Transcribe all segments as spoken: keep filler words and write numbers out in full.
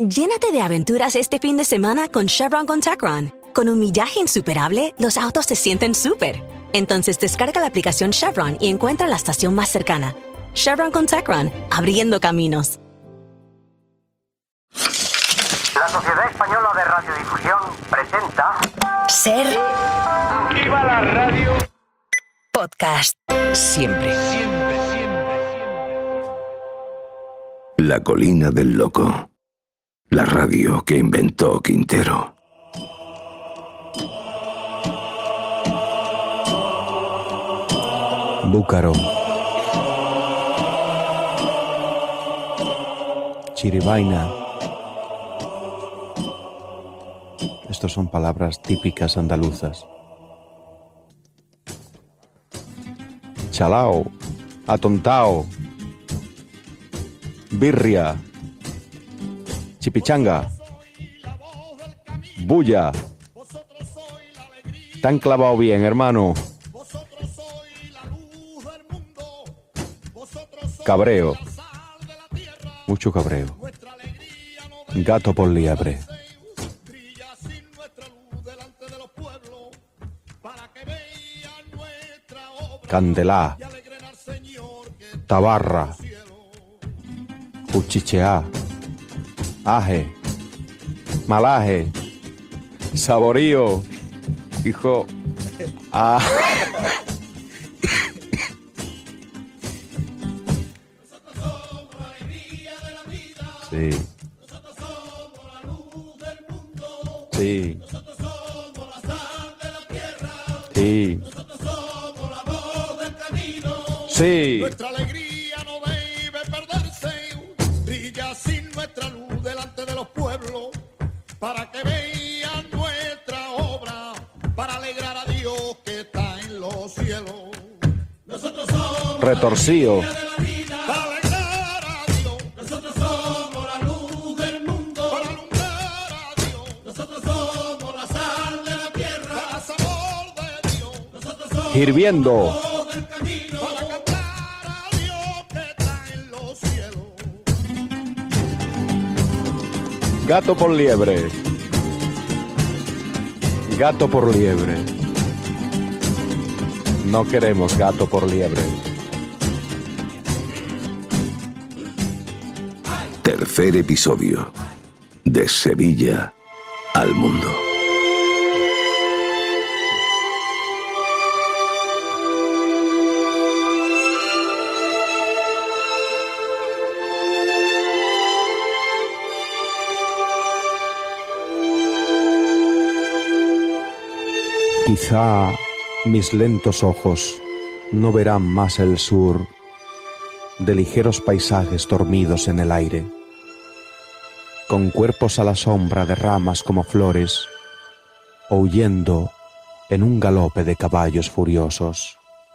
Llénate de aventuras este fin de semana con Chevron con Techron. Con un millaje insuperable, los autos se sienten súper. Entonces descarga la aplicación Chevron y encuentra la estación más cercana. Chevron con Techron, abriendo caminos. La Sociedad Española de Radiodifusión presenta... Ser... ¡Viva la radio! Podcast. Siempre. Siempre, siempre. La colina del loco. La radio que inventó Quintero. Búcaro. Chiribaina. Estos son palabras típicas andaluzas. Chalao, atontao, birria, chipichanga, bulla. Te han clavado bien, hermano. Cabreo, mucho cabreo. Gato por liebre. Candelá, tabarra, cuchicheá, aje, malaje, saborío, hijo, ah. Sí. Sí. Sí. Sí. Nuestra alegría no debe perderse, brilla sin nuestra luz delante de los pueblos, para que vean nuestra obra, para alegrar a Dios que está en los cielos. Nosotros somos Retorcido. la alegría de la vida, para alegrar a Dios. Nosotros somos la luz del mundo, para alumbrar a Dios. Nosotros somos la sal de la tierra, para sabor de Dios. Nosotros somos Hirviendo. Gato por liebre. Gato por liebre. No queremos gato por liebre. Tercer episodio. De Sevilla al mundo. Quizá mis lentos ojos no verán más el sur de ligeros paisajes dormidos en el aire, con cuerpos a la sombra de ramas como flores, o huyendo en un galope de caballos furiosos.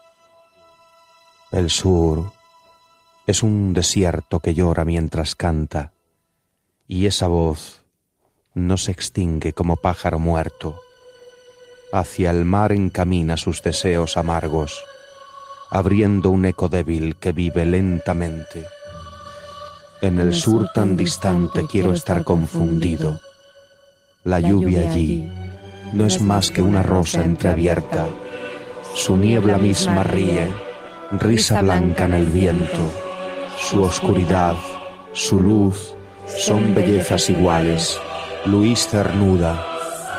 El sur es un desierto que llora mientras canta, y esa voz no se extingue como pájaro muerto. Hacia el mar encamina sus deseos amargos, abriendo un eco débil que vive lentamente. En el sur tan distante quiero estar confundido. La lluvia allí no es más que una rosa entreabierta. Su niebla misma ríe, risa blanca en el viento. Su oscuridad, su luz, son bellezas iguales. Luis Cernuda.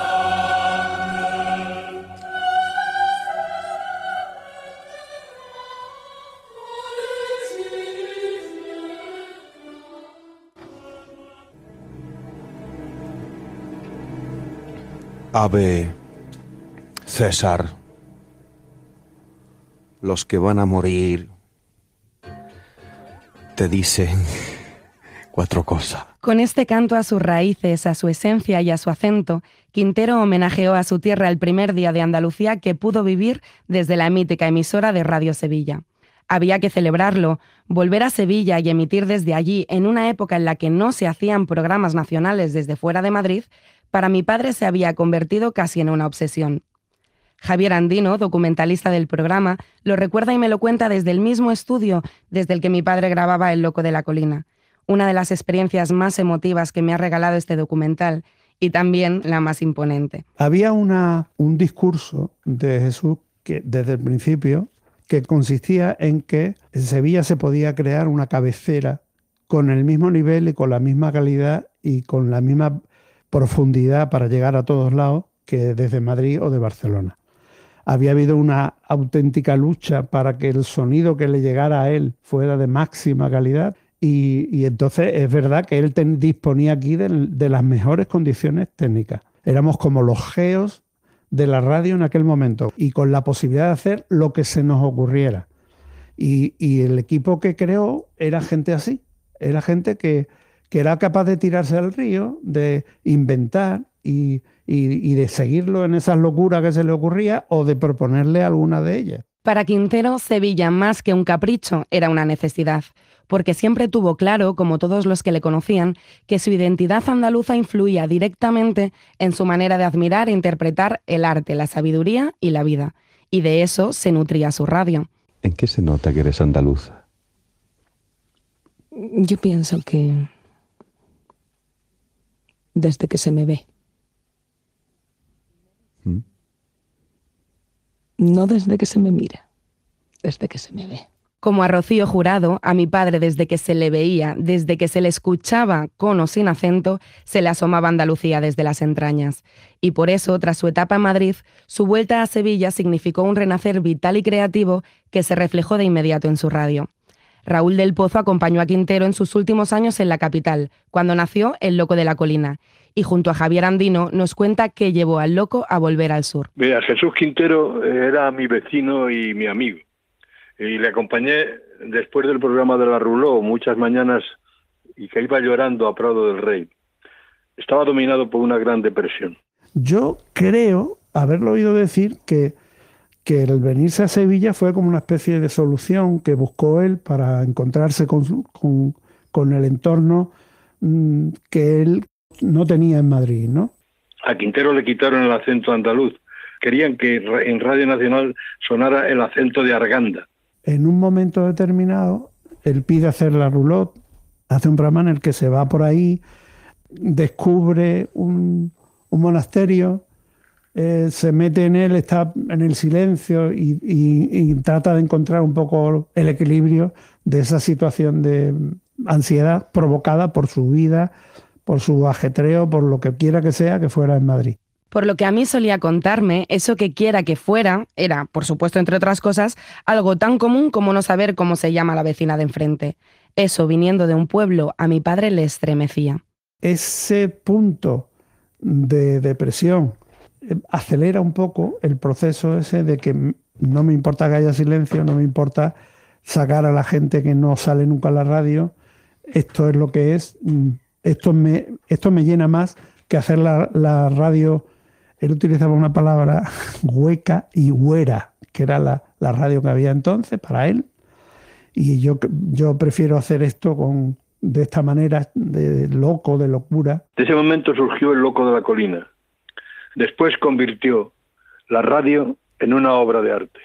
Ave César, los que van a morir te dicen cuatro cosas. Con este canto a sus raíces, a su esencia y a su acento, Quintero homenajeó a su tierra el primer día de Andalucía que pudo vivir desde la mítica emisora de Radio Sevilla. Había que celebrarlo, volver a Sevilla y emitir desde allí en una época en la que no se hacían programas nacionales desde fuera de Madrid. Para mi padre se había convertido casi en una obsesión. Javier Andino, documentalista del programa, lo recuerda y me lo cuenta desde el mismo estudio desde el que mi padre grababa El Loco de la Colina. una de las experiencias más emotivas que me ha regalado este documental y también la más imponente. Había una, un discurso de Jesús que desde el principio que consistía en que en Sevilla se podía crear una cabecera con el mismo nivel y con la misma calidad y con la misma profundidad para llegar a todos lados que desde Madrid o de Barcelona. Había habido una auténtica lucha para que el sonido que le llegara a él fuera de máxima calidad y, y entonces es verdad que él ten, disponía aquí de, de las mejores condiciones técnicas. Éramos como los geos de la radio en aquel momento y con la posibilidad de hacer lo que se nos ocurriera. Y, y el equipo que creó era gente así, era gente que, que era capaz de tirarse al río, de inventar y, y, y de seguirlo en esas locuras que se le ocurría o de proponerle alguna de ellas. Para Quintero, Sevilla, más que un capricho, era una necesidad, porque siempre tuvo claro, como todos los que le conocían, que su identidad andaluza influía directamente en su manera de admirar e interpretar el arte, la sabiduría y la vida. Y de eso se nutría su radio. ¿En qué se nota que eres andaluza? Yo pienso que desde que se me ve. ¿Mm? No desde que se me mira, desde que se me ve. Como a Rocío Jurado, a mi padre desde que se le veía, desde que se le escuchaba con o sin acento, se le asomaba Andalucía desde las entrañas. Y por eso, tras su etapa en Madrid, su vuelta a Sevilla significó un renacer vital y creativo que se reflejó de inmediato en su radio. Raúl del Pozo acompañó a Quintero en sus últimos años en la capital, cuando nació El Loco de la Colina, y junto a Javier Andino nos cuenta qué llevó al Loco a volver al sur. Mira, Jesús Quintero era mi vecino y mi amigo. Y le acompañé después del programa de la Ruló muchas mañanas y que iba llorando a Prado del Rey. Estaba dominado por una gran depresión. Yo creo haberlo oído decir que, que el venirse a Sevilla fue como una especie de solución que buscó él para encontrarse con, con, con el entorno mmm, que él no tenía en Madrid, ¿no? A Quintero le quitaron el acento andaluz. Querían que en Radio Nacional sonara el acento de Arganda. En un momento determinado, él pide hacer la roulotte, hace un programa en el que se va por ahí, descubre un, un monasterio, eh, se mete en él, está en el silencio y, y, y trata de encontrar un poco el equilibrio de esa situación de ansiedad provocada por su vida, por su ajetreo, por lo que quiera que sea que fuera en Madrid. Por lo que a mí solía contarme, eso que quiera que fuera era, por supuesto, entre otras cosas, algo tan común como no saber cómo se llama la vecina de enfrente. Eso, viniendo de un pueblo, a mi padre le estremecía. Ese punto de depresión acelera un poco el proceso ese de que no me importa que haya silencio, no me importa sacar a la gente que no sale nunca a la radio, esto es lo que es, esto me, esto me llena más que hacer la, la radio. Él utilizaba una palabra hueca y güera, que era la, la radio que había entonces para él. Y yo, yo prefiero hacer esto con, de esta manera, de loco, de locura. De ese momento surgió El Loco de la Colina. Después convirtió la radio en una obra de arte.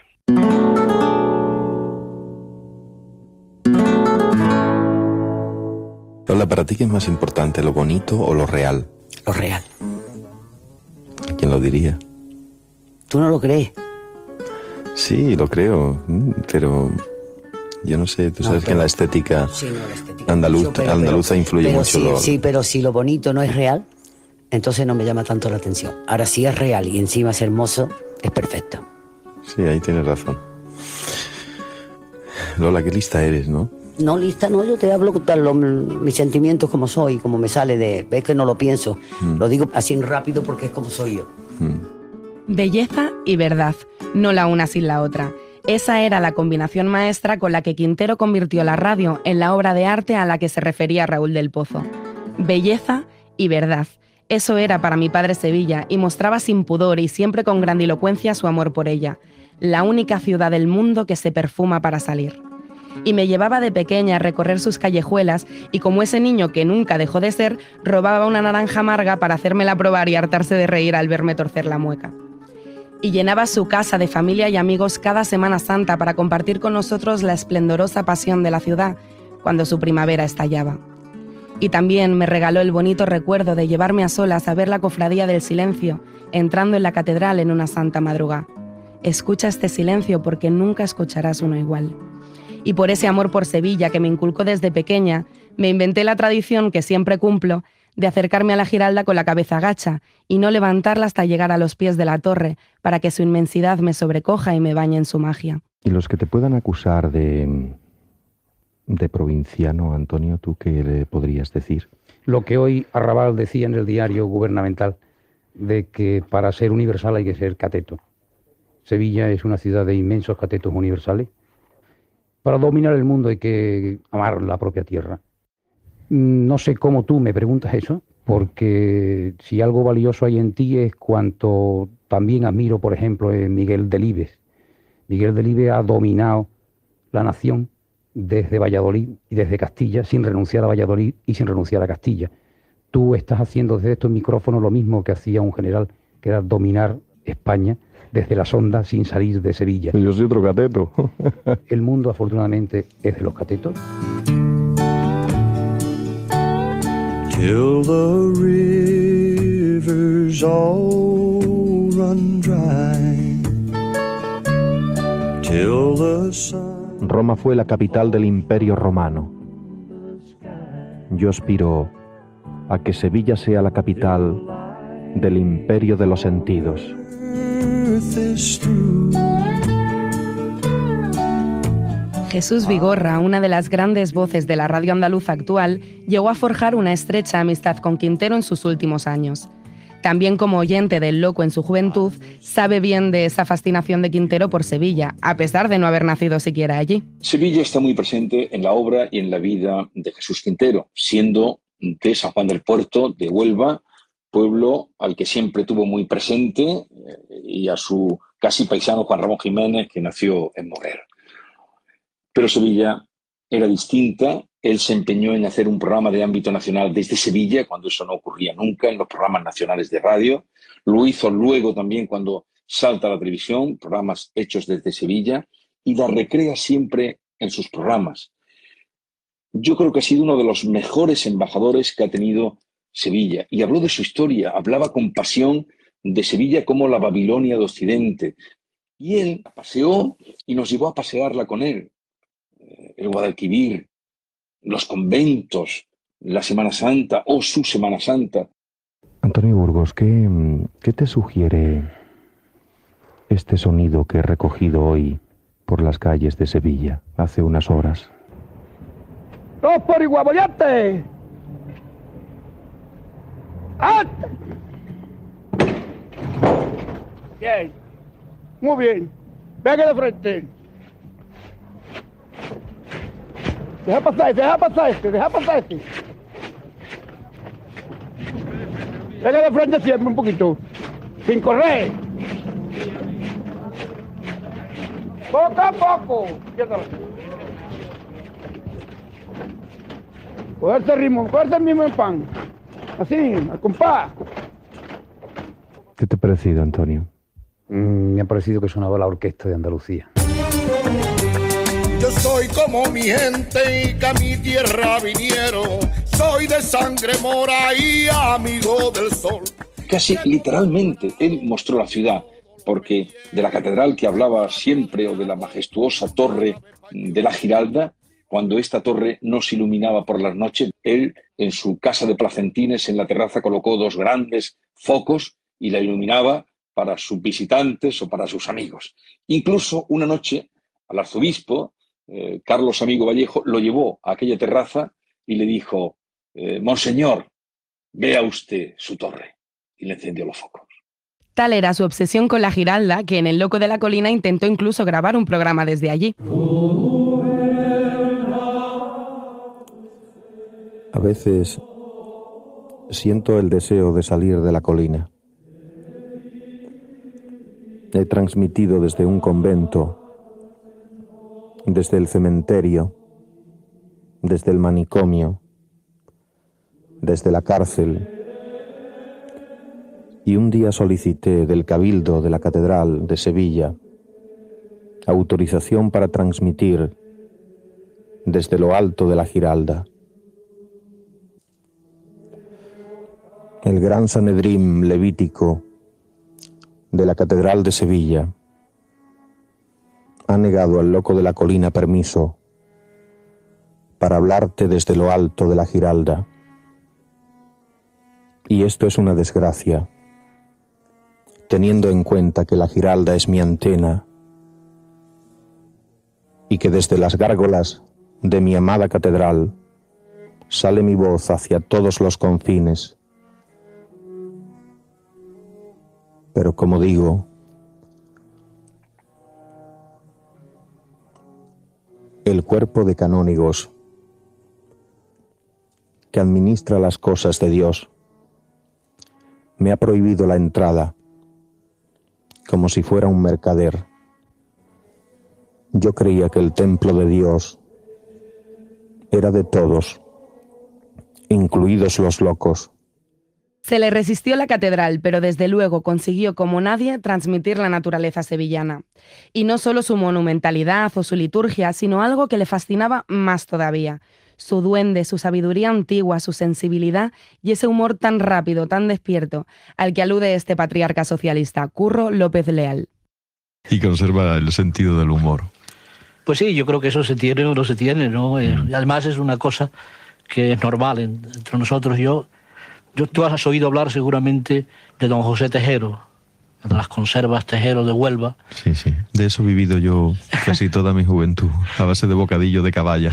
Lola, ¿para ti qué es más importante, lo bonito o lo real? Lo real. ¿Quién lo diría? ¿Tú no lo crees? Sí, lo creo, pero yo no sé, tú sabes no, pero, que en la estética, sí, no, la estética andaluz, mucho, pero, andaluza pero, influye pero mucho. Sí, lo... sí, pero si lo bonito no es real, entonces no me llama tanto la atención. Ahora, si es real y encima es hermoso, es perfecto. Sí, ahí tienes razón. Lola, qué lista eres, ¿no? No, lista, no, yo te hablo con lo, mis sentimientos como soy, como me sale de... Ves que no lo pienso, mm. lo digo así rápido porque es como soy yo. Mm. Belleza y verdad, no la una sin la otra. Esa era la combinación maestra con la que Quintero convirtió la radio en la obra de arte a la que se refería Raúl del Pozo. Belleza y verdad. Eso era para mi padre Sevilla y mostraba sin pudor y siempre con grandilocuencia su amor por ella. La única ciudad del mundo que se perfuma para salir. Y me llevaba de pequeña a recorrer sus callejuelas y como ese niño que nunca dejó de ser, robaba una naranja amarga para hacérmela probar y hartarse de reír al verme torcer la mueca. Y llenaba su casa de familia y amigos cada Semana Santa para compartir con nosotros la esplendorosa pasión de la ciudad cuando su primavera estallaba. Y también me regaló el bonito recuerdo de llevarme a solas a ver la cofradía del silencio, entrando en la catedral en una santa madrugada. Escucha este silencio porque nunca escucharás uno igual. Y por ese amor por Sevilla que me inculcó desde pequeña, me inventé la tradición que siempre cumplo de acercarme a la Giralda con la cabeza gacha y no levantarla hasta llegar a los pies de la torre para que su inmensidad me sobrecoja y me bañe en su magia. Y los que te puedan acusar de, de provinciano, Antonio, ¿tú qué le podrías decir? Lo que hoy Arrabal decía en el diario gubernamental, de que para ser universal hay que ser cateto. Sevilla es una ciudad de inmensos catetos universales. Para dominar el mundo hay que amar la propia tierra. No sé cómo tú me preguntas eso, porque si algo valioso hay en ti es cuanto también admiro, por ejemplo, en Miguel Delibes. Miguel Delibes ha dominado la nación desde Valladolid y desde Castilla, sin renunciar a Valladolid y sin renunciar a Castilla. Tú estás haciendo desde estos micrófonos lo mismo que hacía un general, que era dominar España desde las ondas sin salir de Sevilla. Yo soy otro cateto. El mundo, afortunadamente, es de los catetos. Till the rivers all run dry. Till the sun... Roma fue la capital del Imperio Romano. Yo aspiro a que Sevilla sea la capital del Imperio de los Sentidos. Jesús Vigorra, una de las grandes voces de la radio andaluza actual, llegó a forjar una estrecha amistad con Quintero en sus últimos años. También como oyente del Loco en su juventud, sabe bien de esa fascinación de Quintero por Sevilla, a pesar de no haber nacido siquiera allí. Sevilla está muy presente en la obra y en la vida de Jesús Quintero, siendo de San Juan del Puerto, de Huelva, pueblo al que siempre tuvo muy presente, y a su casi paisano Juan Ramón Jiménez, que nació en Moguer. Pero Sevilla era distinta. Él se empeñó en hacer un programa de ámbito nacional desde Sevilla, cuando eso no ocurría nunca en los programas nacionales de radio. Lo hizo luego también cuando salta a la televisión, programas hechos desde Sevilla, y la recrea siempre en sus programas. Yo creo que ha sido uno de los mejores embajadores que ha tenido Sevilla. Y habló de su historia, hablaba con pasión de Sevilla como la Babilonia de Occidente. Y él paseó y nos llevó a pasearla con él. El Guadalquivir, los conventos, la Semana Santa o su Semana Santa. Antonio Burgos, ¿qué, qué te sugiere este sonido que he recogido hoy por las calles de Sevilla hace unas horas? ¡Dos por iguaboyate! ¡Ate! Bien, muy bien. Venga de frente. Deja pasar este, deja pasar este, deja pasar este. Venga de frente siempre un poquito, sin correr. Poco a poco. Cogerse el ritmo, cogerse el mismo en pan. Así, al compás. ¿Qué te ha parecido, Antonio? Mm, me ha parecido que sonaba la orquesta de Andalucía. Yo soy como mi gente y que a mi tierra vinieron. Soy de sangre mora y amigo del sol. Casi literalmente él mostró la ciudad, porque de la catedral que hablaba siempre, o de la majestuosa torre de la Giralda, cuando esta torre no se iluminaba por las noches, él en su casa de Placentines en la terraza colocó dos grandes focos y la iluminaba para sus visitantes o para sus amigos. Incluso una noche al arzobispo, eh, Carlos Amigo Vallejo, lo llevó a aquella terraza y le dijo: eh, Monseñor, vea usted su torre. Y le encendió los focos. Tal era su obsesión con la Giralda que en El Loco de la Colina intentó incluso grabar un programa desde allí. A veces siento el deseo de salir de la colina. He transmitido desde un convento, desde el cementerio, desde el manicomio, desde la cárcel. Y un día solicité del Cabildo de la Catedral de Sevilla autorización para transmitir desde lo alto de la Giralda. el gran Sanedrín levítico de la Catedral de Sevilla ha negado al loco de la colina permiso para hablarte desde lo alto de la Giralda. Y esto es una desgracia, teniendo en cuenta que la Giralda es mi antena y que desde las gárgolas de mi amada catedral sale mi voz hacia todos los confines. Pero como digo, el cuerpo de canónigos que administra las cosas de Dios me ha prohibido la entrada, como si fuera un mercader. Yo creía que el templo de Dios era de todos, incluidos los locos. Se le resistió la catedral, pero desde luego consiguió como nadie transmitir la naturaleza sevillana. Y no solo su monumentalidad o su liturgia, sino algo que le fascinaba más todavía: su duende, su sabiduría antigua, su sensibilidad y ese humor tan rápido, tan despierto, al que alude este patriarca socialista, Curro López Leal. Y conserva el sentido del humor. Pues sí, yo creo que eso se tiene o no se tiene, ¿no? Mm. Y además es una cosa que es normal entre nosotros. Yo, yo, tú has oído hablar seguramente de don José Tejero, de las conservas Tejero de Huelva. Sí, sí. De eso he vivido yo casi toda mi juventud, a base de bocadillo de caballa.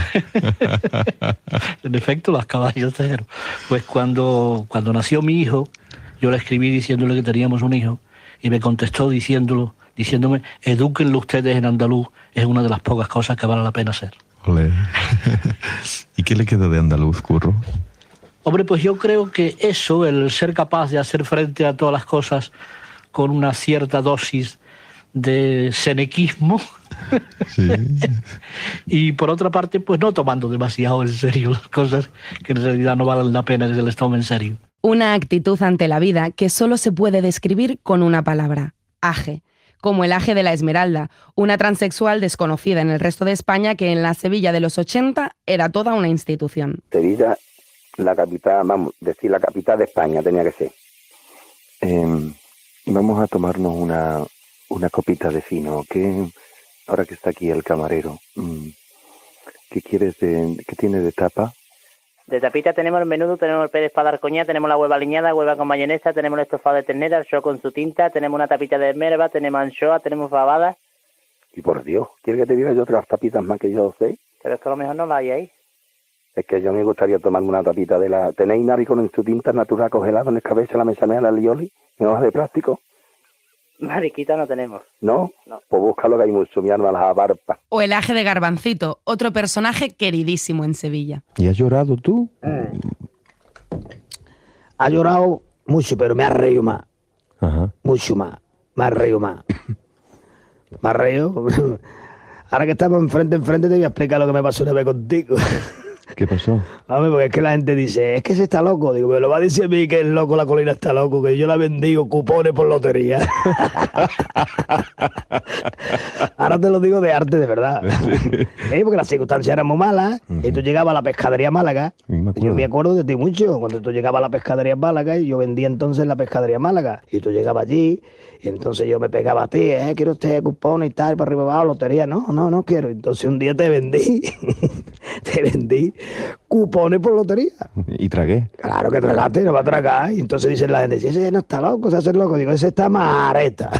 En efecto, las caballas Tejero. Pues cuando, cuando nació mi hijo, yo le escribí diciéndole que teníamos un hijo, y me contestó diciéndolo, diciéndome: edúquenlo ustedes en andaluz, es una de las pocas cosas que vale la pena hacer. Olé. ¿Y qué le queda de andaluz, Curro? Hombre, pues yo creo que eso, el ser capaz de hacer frente a todas las cosas con una cierta dosis de senequismo, sí. Y por otra parte, pues no tomando demasiado en serio las cosas que en realidad no valen la pena que se les tome en serio. Una actitud ante la vida que solo se puede describir con una palabra: aje. Como el aje de la Esmeralda, una transexual desconocida en el resto de España que en la Sevilla de los ochenta era toda una institución. Sevilla, la capital, vamos, decir la capital de España tenía que ser. Eh, vamos a tomarnos una, una copita de fino. ¿Qué, ahora que está aquí el camarero, ¿qué quieres de, qué tiene de tapa? De tapita tenemos el menudo, tenemos el pez de espada arcoñada, tenemos la hueva aliñada, hueva con mayonesa, tenemos el estofado de ternera, el show con su tinta, tenemos una tapita de merva, tenemos anchoa, tenemos fabada. Y por Dios, ¿quieres que te diga yo otras tapitas más que yo sé? Pero esto a lo mejor no la hay ahí. Es que yo me gustaría tomarme una tapita de la... ¿Tenéis navi con su tinta natural congelado en el cabeza, la mesanea, la lioli, en hojas de plástico? Mariquita no tenemos. ¿No? No. Pues búscalo, que hay mucho, mi alma, las abarpa. O el aje de Garbancito, otro personaje queridísimo en Sevilla. ¿Y has llorado tú? Mm. Ha llorado mucho, pero me ha reído más. Ajá. Mucho más. Me ha reído más. Me ha reído. Ahora que estamos enfrente, enfrente, te voy a explicar lo que me pasó una vez contigo. ¿Qué pasó? A ver, porque es que la gente dice, es que se está loco. Digo, me lo va a decir a mí que el loco la colina está loco, que yo la bendigo cupones por lotería. Ahora te lo digo de arte, de verdad. ¿Eh? Porque las circunstancias eran muy malas, uh-huh. Y tú llegabas a la pescadería Málaga. Me yo me acuerdo de ti mucho, cuando tú llegabas a la pescadería Málaga, y yo vendía entonces la pescadería Málaga, y tú llegabas allí, y entonces yo me pegaba a ti, ¿eh? Quiero usted cupones y tal, para arriba abajo, lotería. No, no, no quiero. Entonces un día te vendí, te vendí cupones por lotería. ¿Y tragué? Claro que tragaste, no va a tragar. Y entonces dice la gente, si ese no está loco, se hace loco. Digo, ese está mareta.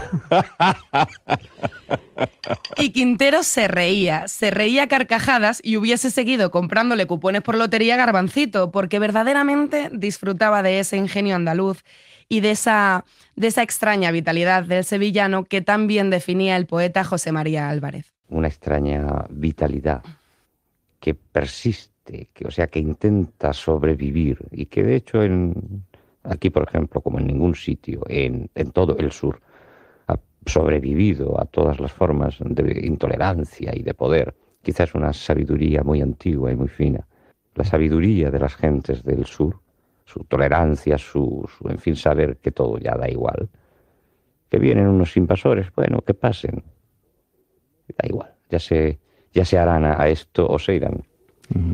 Y Quintero se reía, se reía a carcajadas y hubiese seguido comprándole cupones por lotería a Garbancito, porque verdaderamente disfrutaba de ese ingenio andaluz y de esa, de esa extraña vitalidad del sevillano que tan bien definía el poeta José María Álvarez. Una extraña vitalidad que persiste, que, o sea, que intenta sobrevivir y que de hecho en, aquí, por ejemplo, como en ningún sitio, en, en todo el sur, ha sobrevivido a todas las formas de intolerancia y de poder. Quizás una sabiduría muy antigua y muy fina. La sabiduría de las gentes del sur, su tolerancia, su, su en fin, saber que todo ya da igual. Que vienen unos invasores, bueno, que pasen. Da igual, ya se, ya se harán a, a esto o se irán. Uh-huh.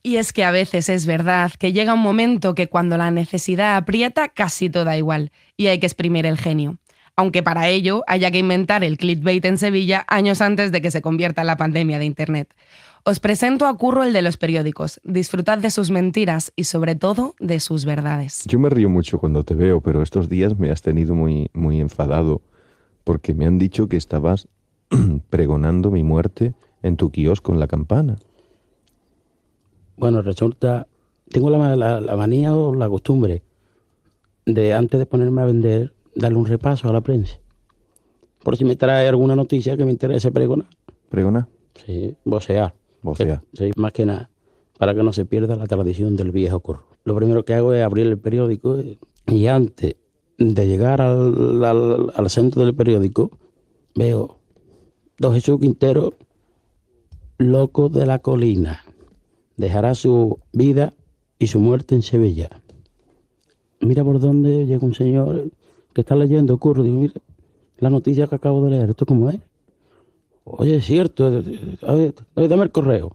Y es que a veces es verdad que llega un momento que cuando la necesidad aprieta casi todo da igual y hay que exprimir el genio. Aunque para ello haya que inventar el clickbait en Sevilla años antes de que se convierta en la pandemia de Internet. Os presento a Curro, el de los periódicos. Disfrutad de sus mentiras y sobre todo de sus verdades. Yo me río mucho cuando te veo, pero estos días me has tenido muy, muy enfadado porque me han dicho que estabas pregonando mi muerte en tu kiosco en La Campana. Bueno, resulta, tengo la, la, la manía o la costumbre de antes de ponerme a vender, darle un repaso a la prensa. Por si me trae alguna noticia que me interese pregonar. ¿Pregonar? Sí, vocear. Vocear. Sí, más que nada, para que no se pierda la tradición del viejo Curro. Lo primero que hago es abrir el periódico y antes de llegar al, al, al centro del periódico, veo Don Jesús Quintero, loco de la colina. Dejará su vida y su muerte en Sevilla. Mira por dónde llega un señor que está leyendo, Curro. Digo, mira, la noticia que acabo de leer, ¿esto cómo es? Oye, es cierto, a ver, a ver, dame el correo.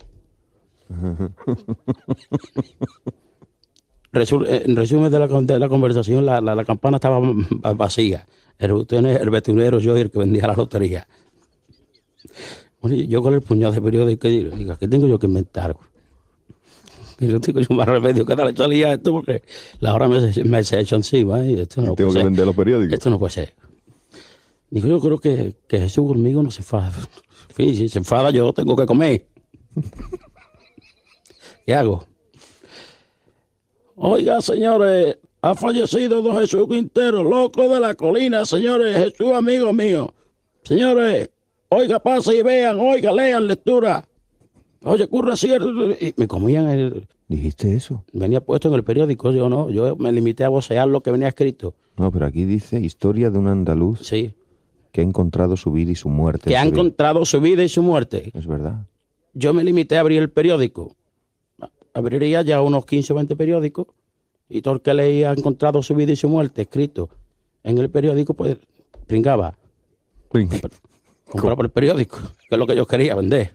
Resu en resumen de la, de la conversación, la, la, la campana estaba vacía. El, el veterinario yo el que vendía la lotería. Oye, yo con el puñado de periódico digo, digo, ¿qué tengo yo que inventar? Y yo tengo yo más remedio que darle salida a esto porque la hora me, me se ha hecho encima. Y esto no tengo que vender los periódicos. Esto no puede ser. Digo, yo creo que, que Jesús conmigo no se enfada. En fin, si se enfada yo tengo que comer. ¿Qué hago? Oiga, señores, ha fallecido don Jesús Quintero, loco de la colina, señores, Jesús amigo mío. Señores, oiga, pasen y vean, oiga, lean lectura. Oye, Curro, cierto. Y me comían el... ¿Dijiste eso? Venía puesto en el periódico, yo no, yo me limité a vocear lo que venía escrito. No, pero aquí dice historia de un andaluz. Sí. Que ha encontrado su vida y su muerte. Que ha encontrado su vida y su muerte. Es verdad. Yo me limité a abrir el periódico. Abriría ya unos quince o veinte periódicos y todo el que leía ha encontrado su vida y su muerte escrito en el periódico, pues pringaba. Pring. Compraba el periódico, que es lo que yo quería vender.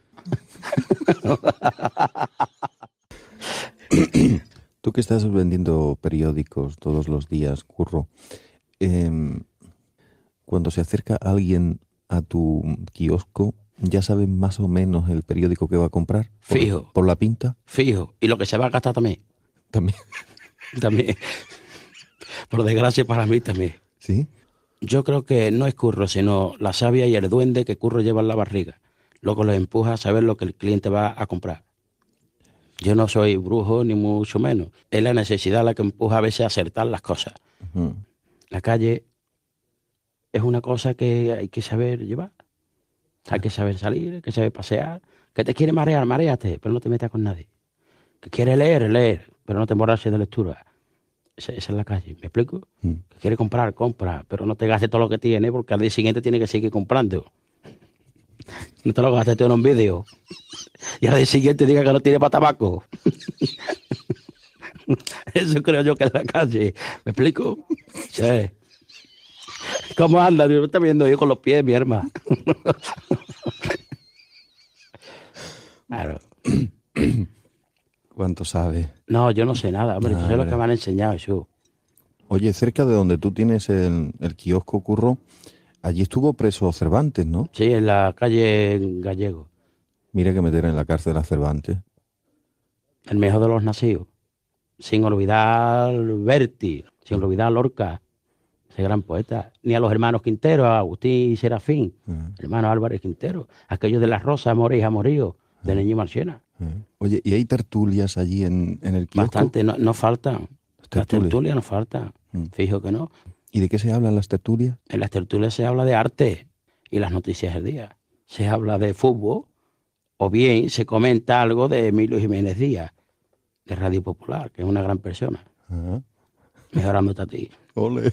Tú que estás vendiendo periódicos todos los días, Curro, eh, cuando se acerca alguien a tu kiosco, ¿ya sabes más o menos el periódico que va a comprar? ¿Por, Fijo. ¿Por la pinta? Fijo. Y lo que se va a gastar también. También. También. Por desgracia para mí también. ¿Sí? Yo creo que no es Curro, sino la savia y el duende que Curro lleva en la barriga. Lo que lo empuja a saber lo que el cliente va a comprar. Yo no soy brujo, ni mucho menos. Es la necesidad la que empuja a veces a acertar las cosas. Uh-huh. La calle es una cosa que hay que saber llevar. Hay que saber salir, hay que saber pasear. Que te quiere marear, mareate, pero no te metas con nadie. Que quiere leer, leer, pero no te emborraches de lectura. Esa, esa es la calle, ¿me explico? Mm. Que quiere comprar, compra, pero no te gastes todo lo que tiene porque al día siguiente tiene que seguir comprando. No te lo gastes todo en un vídeo. Y al día siguiente diga que no tiene para tabaco. Eso creo yo que es la calle. ¿Me explico? Sí. ¿Cómo anda? Yo estoy viendo yo con los pies, mi hermano. Claro. ¿Cuánto sabe? No, yo no sé nada, hombre. No, Yo sé lo hombre. que me han enseñado, eso. Oye, cerca de donde tú tienes el, el kiosco, Curro, allí estuvo preso Cervantes, ¿no? Sí, en la calle Gallego. Mira que meter en la cárcel a Cervantes. El mejor de los nacidos. Sin olvidar Berti, sin olvidar Lorca, ese gran poeta. Ni a los hermanos Quintero, a Agustín y Serafín, Uh-huh. hermano Álvarez Quintero. Aquellos de las Rosas, Moris, Amorío, de Neñi Marchena. Uh-huh. Oye, ¿y hay tertulias allí en, en el kiosco? Bastante, no, no faltan. Las tertulias. tertulias no faltan. Mm. Fijo que no. ¿Y de qué se hablan las tertulias? En las tertulias se habla de arte y las noticias del día. Se habla de fútbol o bien se comenta algo de Emilio Jiménez Díaz, de Radio Popular, que es una gran persona. Uh-huh. Mejorándote a ti. Ole.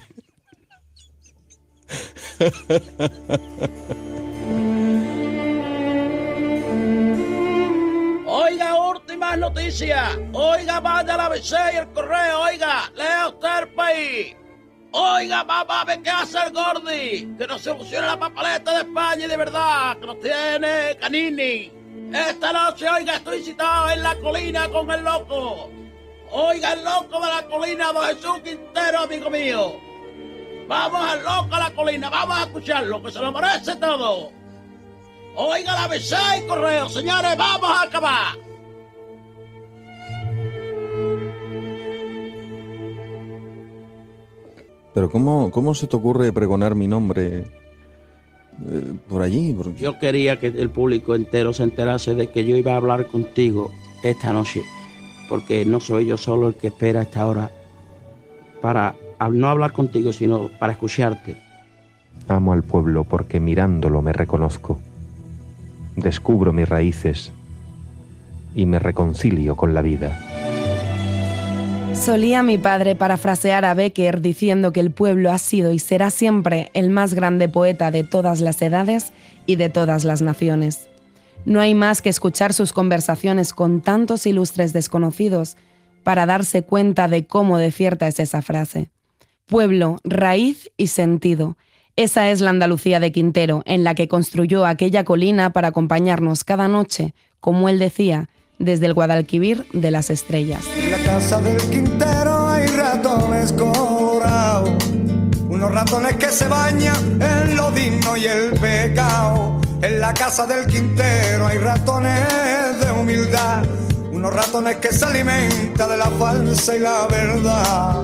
Oiga, últimas noticias. Oiga, vaya a la A B C y el correo. Oiga, lea usted el país. Oiga, mamá, ven que hace el Gordi. Que nos solucione la papeleta de España y de verdad. Que nos tiene Canini. Esta noche, oiga, estoy citado en la colina con el loco. Oiga, el loco de la colina, don Jesús Quintero, amigo mío. Vamos al loco a la colina, vamos a escucharlo, que se lo merece todo. Oiga la B C y correo, señores, vamos a acabar. Pero ¿cómo, cómo se te ocurre pregonar mi nombre eh, por allí? Por... Yo quería que el público entero se enterase de que yo iba a hablar contigo esta noche, porque no soy yo solo el que espera a esta hora para no hablar contigo, sino para escucharte. Amo al pueblo porque mirándolo me reconozco, descubro mis raíces y me reconcilio con la vida. Solía mi padre parafrasear a Becker diciendo que el pueblo ha sido y será siempre el más grande poeta de todas las edades y de todas las naciones. No hay más que escuchar sus conversaciones con tantos ilustres desconocidos para darse cuenta de cómo de cierta es esa frase. Pueblo, raíz y sentido. Esa es la Andalucía de Quintero, en la que construyó aquella colina para acompañarnos cada noche, como él decía, desde el Guadalquivir de las estrellas. En la casa del Quintero hay ratones colorados, unos ratones que se bañan en lo digno y el pecado. En la casa del Quintero hay ratones de humildad, unos ratones que se alimentan de la falsa y la verdad.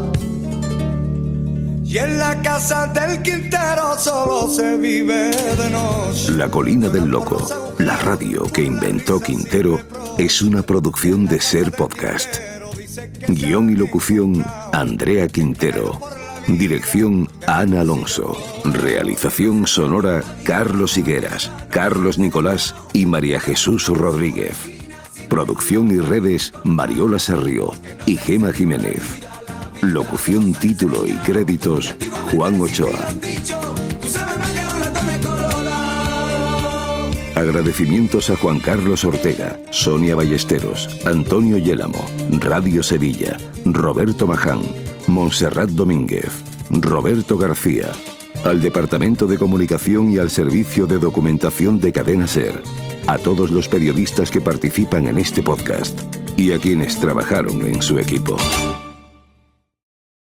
Y en la casa del Quintero solo se vive de noche. La Colina del Loco, la radio que inventó Quintero, es una producción de Ser Podcast. Guión y locución, Andrea Quintero. Dirección, Ana Alonso. Realización sonora, Carlos Higueras, Carlos Nicolás y María Jesús Rodríguez. Producción y redes, Mariola Serrió y Gema Jiménez. Locución, título y créditos, Juan Ochoa. Agradecimientos a Juan Carlos Ortega, Sonia Ballesteros, Antonio Yélamo, Radio Sevilla, Roberto Maján, Montserrat Domínguez, Roberto García, al Departamento de Comunicación y al Servicio de Documentación de Cadena SER, a todos los periodistas que participan en este podcast y a quienes trabajaron en su equipo.